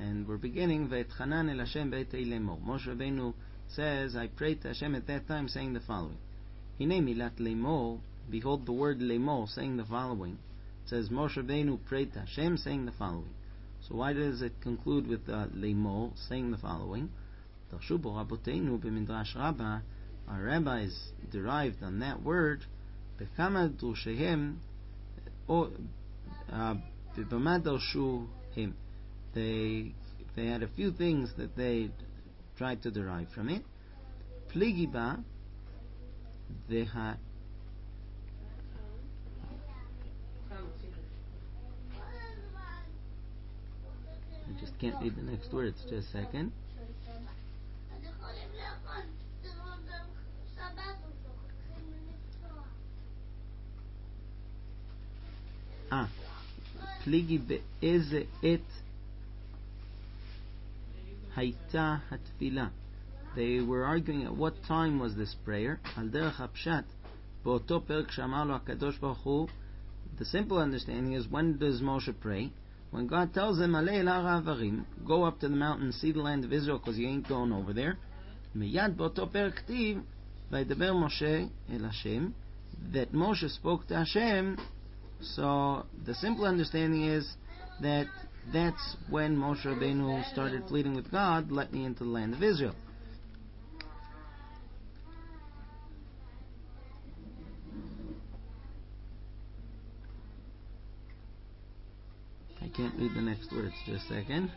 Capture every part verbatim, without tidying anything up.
and we're beginning Ve'etchanan el Hashem be'etei lemor. Moshe Rabbeinu says, I prayed to Hashem at that time, saying the following. Hine milat lemor, behold the word lemor, saying the following. It says Moshe Rabbeinu prayed to Hashem, saying the following. So why does it conclude with uh, lemor, saying the following? Darshu bo Raboteinu b'Midrash Rabbah. Our rabbis derived on that word Bekama drushehem or b'bama darshu him. They they had a few things that they tried to derive from it. Pligiba deha. I just can't read the next words. Just a second. Ah, pligi be'eze et hayta hatfila. They were arguing at what time was this prayer. Al derech hapshat b'oto perek she'amar lo HaKadosh Baruch Hu. The simple understanding is, when does Moshe pray? When God tells him, Alei el har ha'avarim, go up to the mountain, see the land of Israel, because you ain't going over there. Miyad b'oto perek ktiv vaydaber Moshe el Hashem, that Moshe spoke to Hashem. So the simple understanding is that that's when Moshe Rabbeinu started pleading with God, let me into the land of Israel. I can't read the next words, just a second.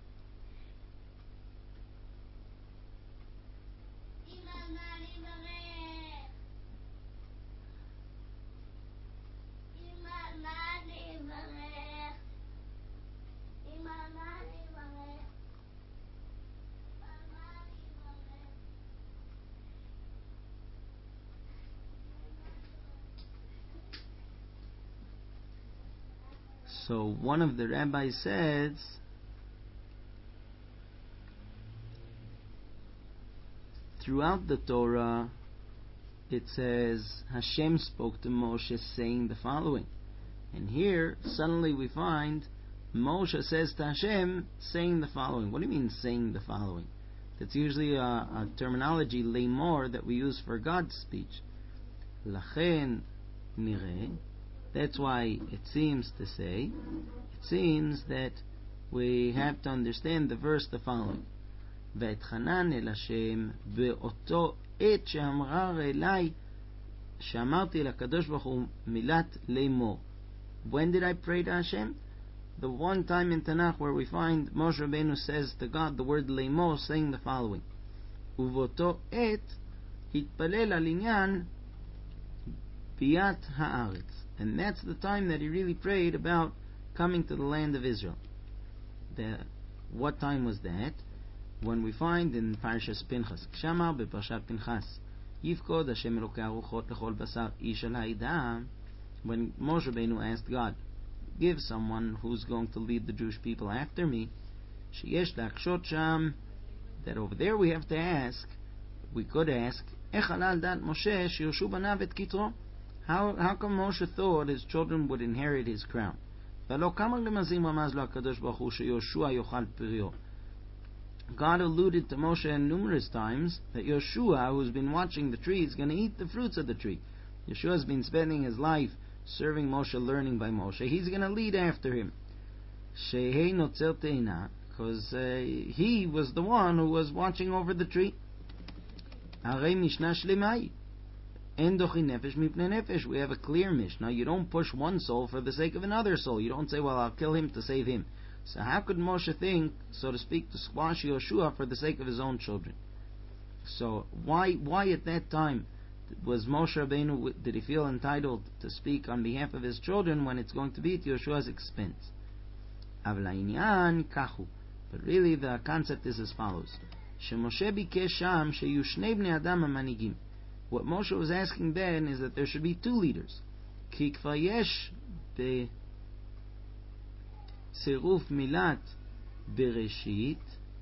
So one of the rabbis says, throughout the Torah, it says Hashem spoke to Moshe saying the following. And here, suddenly we find Moshe says to Hashem saying the following. What do you mean saying the following? That's usually a, a terminology, lemor, that we use for God's speech. Lachen nireh. That's why it seems to say, it seems that we have to understand the verse the following. Ve'etchanan el Hashem be'oto et she'amrar elai she'amarti l'Kadosh Baruch Hu milat lemor. When did I pray to Hashem? The one time in Tanakh where we find Moshe Rabbeinu says to God the word lemor, saying the following. Uvoto et hitpalel al inyan biyat haaretz. And that's the time that he really prayed about coming to the land of Israel. The, what time was that? When we find in Parshas Pinchas, Shamar beParshat Pinchas, Yifkod Hashem Elokei Aruchot lechol basar ish al ha'edah. When Moshe Rabbeinu asked God, give someone who's going to lead the Jewish people after me, sheyesh lakshot sham, that over there we have to ask, we could ask, Ech alal dat Moshe shirshu banav et kitro. How how come Moshe thought his children would inherit his crown? God alluded to Moshe numerous times that Yoshua, who's been watching the tree, is going to eat the fruits of the tree. Yeshua has been spending his life serving Moshe, learning by Moshe. He's going to lead after him. Because uh, he was the one who was watching over the tree. We have a clear Mishnah. You don't push one soul for the sake of another soul. You don't say, well, I'll kill him to save him. So how could Moshe think, so to speak, to squash Yoshua for the sake of his own children? So why why at that time was Moshe Rabbeinu, did he feel entitled to speak on behalf of his children when it's going to be at Yoshua's expense? But really the concept is as follows. What Moshe was asking then is that there should be two leaders. Ki kvar yesh be tziruf milat bereshit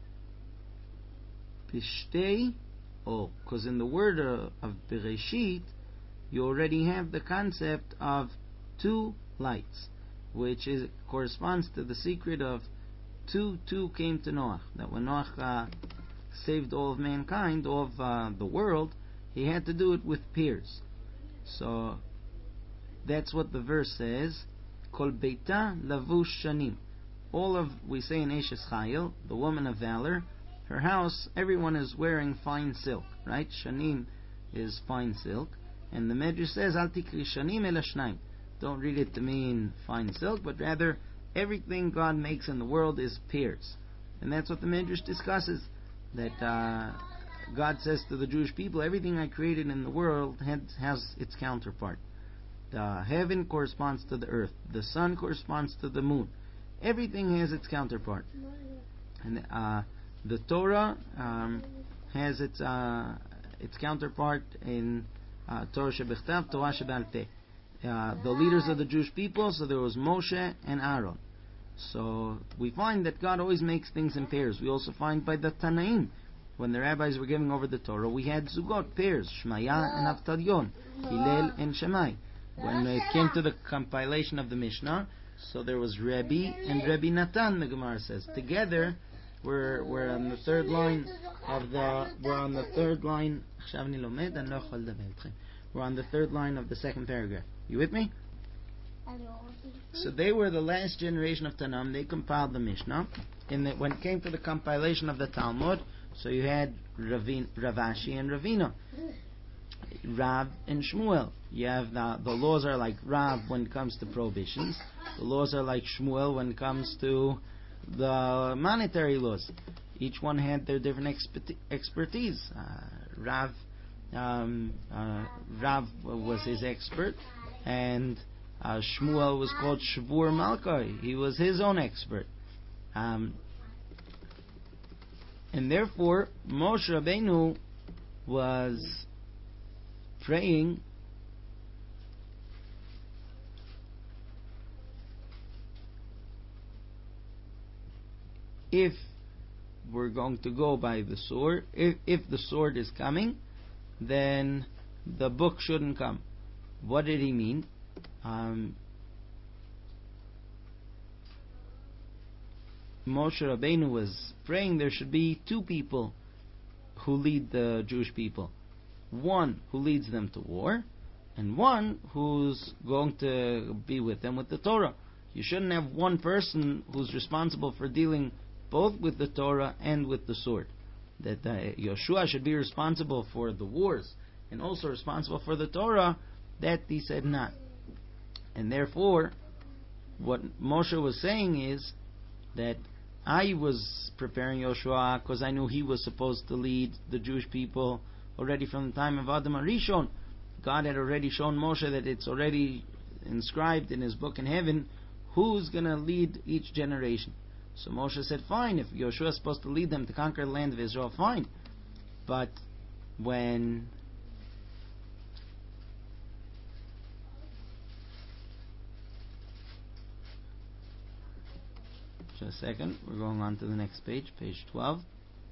b'shtei, oh, because in the word uh, of bereshit you already have the concept of two lights, which is corresponds to the secret of two two came to Noach. That when Noach uh, saved all of mankind, all of uh, the world, he had to do it with peers. So that's what the verse says. Kol beita lavush shanim. All of, we say in Eshes Chayil, the woman of valor, her house, everyone is wearing fine silk, right? Shanim is fine silk. And the Medrash says, Al tikri shanim ela shnaim. Don't read it to mean fine silk, but rather everything God makes in the world is peers. And that's what the Medrash discusses. That uh, God says to the Jewish people, everything I created in the world has, has its counterpart. The heaven corresponds to the earth. The sun corresponds to the moon. Everything has its counterpart. And uh, the Torah um, has its uh, its counterpart in uh, Torah Shebichtav, Torah Shebal Peh. Uh, the leaders of the Jewish people, so there was Moshe and Aaron. So we find that God always makes things in pairs. We also find by the Tanaim, when the rabbis were giving over the Torah, we had Zugot, pairs, Shmaya and Avtalion, Hillel and Shammai. When it came to the compilation of the Mishnah, so there was Rebbe and Rebbe Natan, the Gemara says. Together, we're, we're on the third line of the, we're on the third line, we're on the third line of the second paragraph. You with me? So they were the last generation of Tanam. They compiled the Mishnah. And that when it came to the compilation of the Talmud, so you had Ravin, Ravashi and Ravina, Rav and Shmuel. You have the, the laws are like Rav when it comes to prohibitions. The laws are like Shmuel when it comes to the monetary laws. Each one had their different experti- expertise. Uh, Rav, um, uh, Rav was his expert, and uh, Shmuel was called Shavur Malka. He was his own expert. Um, and therefore, Moshe Rabbeinu was praying if we're going to go by the sword, if, if the sword is coming, then the book shouldn't come. What did he mean? Um, Moshe Rabbeinu was praying there should be two people who lead the Jewish people. One who leads them to war, and one who's going to be with them with the Torah. You shouldn't have one person who's responsible for dealing both with the Torah and with the sword. That uh, Yoshua should be responsible for the wars and also responsible for the Torah. That he said not. And therefore, what Moshe was saying is that I was preparing Yoshua because I knew he was supposed to lead the Jewish people already from the time of Adam Arishon. God had already shown Moshe that it's already inscribed in his book in heaven who's going to lead each generation. So Moshe said, fine, if Yoshua is supposed to lead them to conquer the land of Israel, fine. But when just a second, we're going on to the next page, page twelve.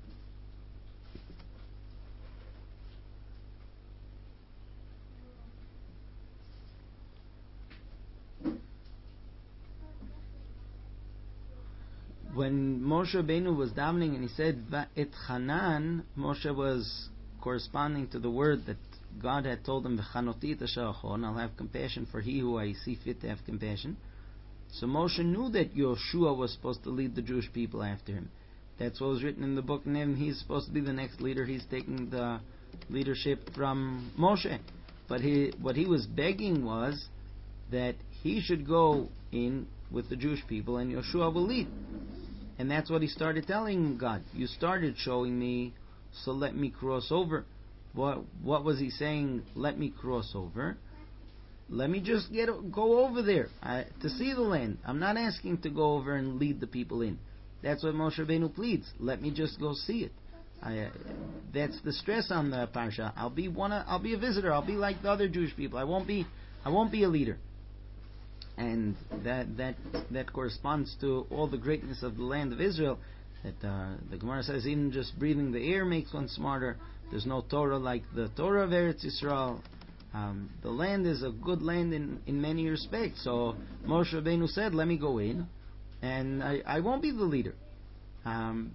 When Moshe Rabbeinu was davening and he said et Hanan, Moshe was corresponding to the word that God had told him, V'chanoti et asher achon, I'll have compassion for he who I see fit to have compassion. So Moshe knew that Yoshua was supposed to lead the Jewish people after him. That's what was written in the book of Nehemiah. He's supposed to be the next leader. He's taking the leadership from Moshe. But he, what he was begging was that he should go in with the Jewish people and Yoshua will lead. And that's what he started telling God. You started showing me, so let me cross over. What what was he saying? Let me cross over. Let me just get go over there I, to see the land. I'm not asking to go over and lead the people in. That's what Moshe Rabbeinu pleads. Let me just go see it. I, uh, that's the stress on the parsha. I'll be one. I'll be a visitor. I'll be like the other Jewish people. I won't be. I won't be a leader. And that that that corresponds to all the greatness of the land of Israel. That uh, the Gemara says even just breathing the air makes one smarter. There's no Torah like the Torah of Eretz Yisrael. Um, the land is a good land in, in many respects. So Moshe Rabbeinu said, let me go in, and I, I won't be the leader. Um,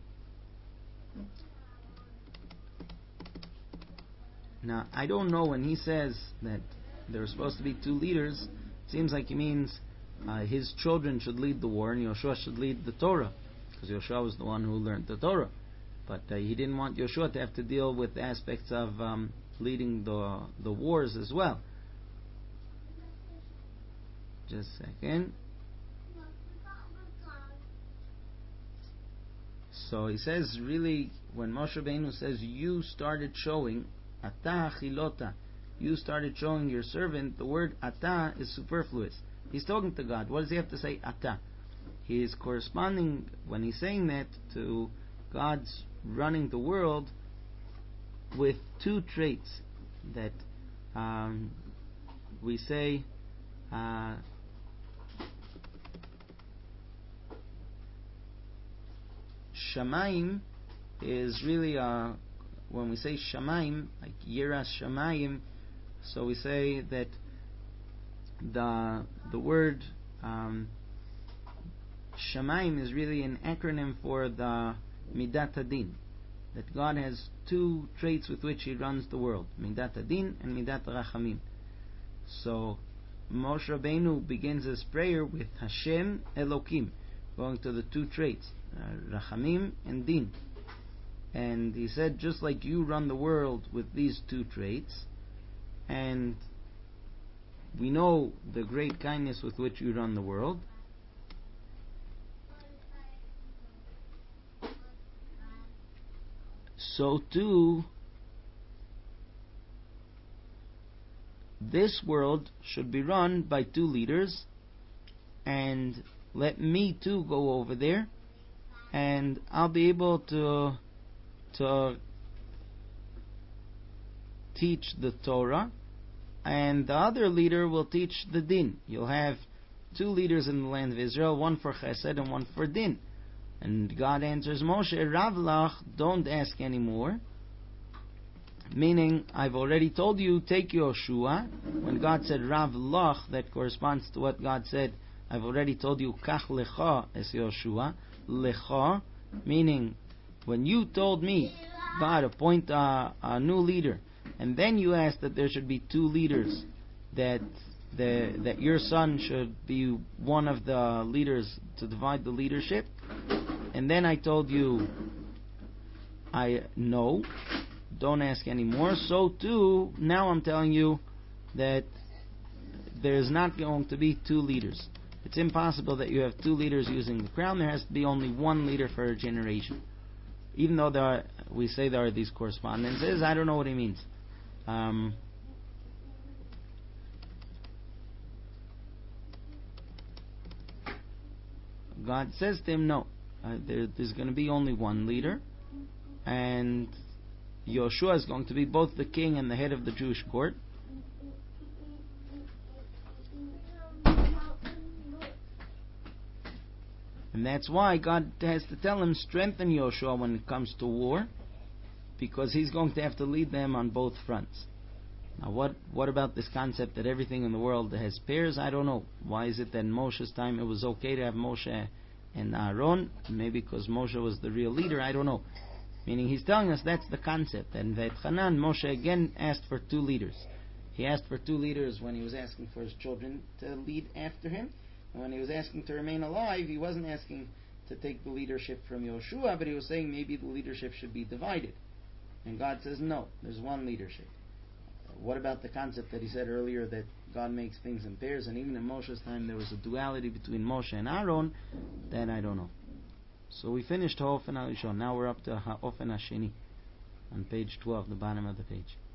now, I don't know when he says that there are supposed to be two leaders. It seems like he means uh, his children should lead the war and Yoshua should lead the Torah, because Yoshua was the one who learned the Torah. But uh, he didn't want Yoshua to have to deal with aspects of um, leading the the wars as well. Just a second. So he says, really, when Moshe Rabbeinu says, you started showing, Ata Achilota, you started showing your servant, the word Ata is superfluous. He's talking to God. What does he have to say, Ata? He is corresponding, when he's saying that, to God's running the world with two traits that um, we say uh, Shamayim is really uh, when we say Shamayim, like Yiras Shamayim, so we say that the the word um, Shamayim is really an acronym for the Midat Adin, that God has two traits with which He runs the world, Midat Adin and Midat Rachamim. So Moshe Rabbeinu begins his prayer with Hashem Elokim, going to the two traits, uh, Rachamim and Din. And he said, just like you run the world with these two traits, and we know the great kindness with which you run the world, so too this world should be run by two leaders, and let me too go over there, and I'll be able to to teach the Torah, and the other leader will teach the Din. You'll have two leaders in the land of Israel, one for Chesed and one for Din. And God answers Moshe, Ravlach, don't ask anymore. Meaning, I've already told you, take Yoshua. When God said Ravlach, that corresponds to what God said, I've already told you, Kach lecha es Yoshua. Lecha, meaning, when you told me, God, appoint a, a new leader, and then you asked that there should be two leaders, that the, that your son should be one of the leaders to divide the leadership, and then I told you, I no, don't ask anymore. So too, now I'm telling you that there's not going to be two leaders. It's impossible that you have two leaders using the crown. There has to be only one leader for a generation. Even though there are, we say there are these correspondences, I don't know what he means. Um, God says to him, no, uh, there, there's going to be only one leader, and Yoshua is going to be both the king and the head of the Jewish court. And that's why God has to tell him, strengthen Yoshua when it comes to war, because he's going to have to lead them on both fronts. Now, what what about this concept that everything in the world has pairs? I don't know. Why is it that in Moshe's time it was okay to have Moshe and Aaron? Maybe because Moshe was the real leader, I don't know. Meaning he's telling us that's the concept. And Veit Hanan, Moshe again asked for two leaders. He asked for two leaders when he was asking for his children to lead after him. And when he was asking to remain alive, he wasn't asking to take the leadership from Yoshua, but he was saying maybe the leadership should be divided. And God says, no, there's one leadership. What about the concept that he said earlier that God makes things in pairs, and even in Moshe's time there was a duality between Moshe and Aaron? Then I don't know. So we finished Ha'ofen HaRishon. Now we're up to Ha'ofen HaSheni on page twelve, the bottom of the page.